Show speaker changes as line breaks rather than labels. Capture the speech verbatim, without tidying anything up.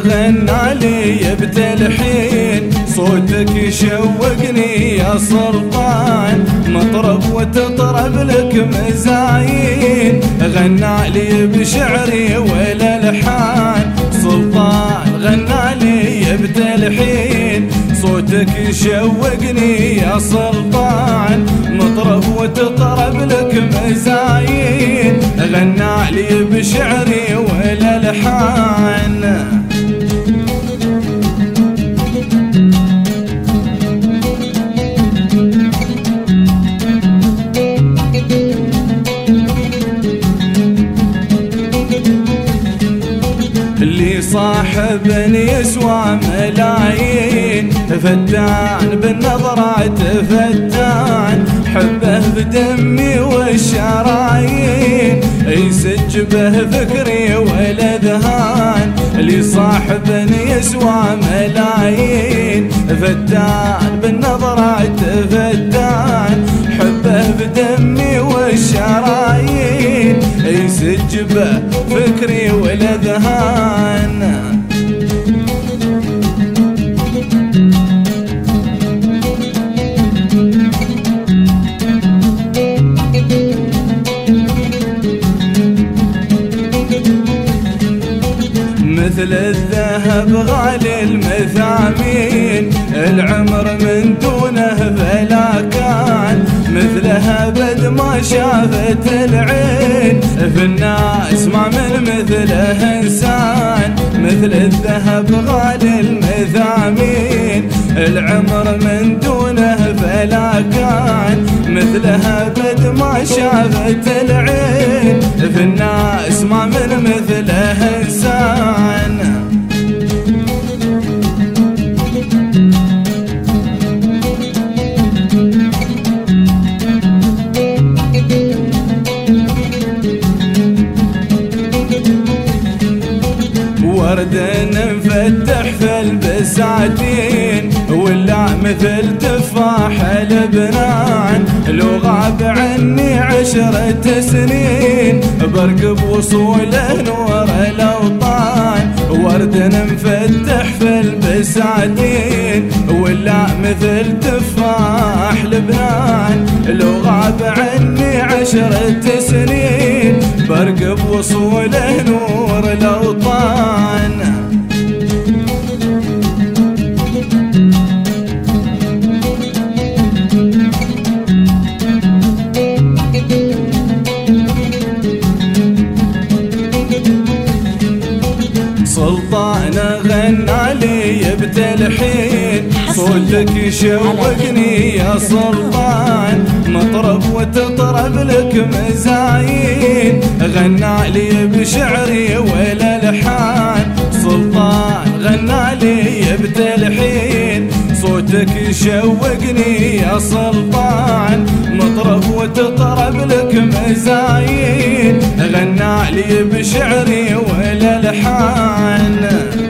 غنى لي بتلحين صوتك يشوقني يا سلطان مطرب وتطرب لك مزاين غنى لي بشعري والالحان سلطان غنى لي بتلحين صوتك يشوقني يا سلطان مطرب وتطرب لك مزاين غنى لي بشعري والالحان اللي صاحب يسوى ملايين فتان بالنظرات فتان حبه بدمي والشرايين يسج به فكري والاذهان اللي صاحب يسوى ملايين فتان بالنظرات فتان حبه بدمي والشرايين يسج به فكري والاذهان مثل الذهب غالي المثامين العمر من دونه فلا كان مثلها بد ما شافت العين في الناس ما من مثله انسان مثل الذهب غالي المثامين العمر من دونه فلا كان مثلها بد ما شافت العين في الناس ما من مثله انسان ورد مفتح في البساتين ولا مثل تفاح لبنان لو غاب عني عشرة سنين برقب وصوله نور الاوطان ورد مفتح في البساتين ولا مثل تفاح لبنان لو غاب عني عشرة سنين برقب وصوله نور الاوطان سلطان غنى لي بتلحين صوتك يشوقني يا سلطان مطرب وتطرب لك مزاين غنى لي بشعري والالحان سلطان غنى لي بتلحين صوتك يشوقني يا سلطان مطرب وتطرب لك مزاين غنى لي بشعري والالحان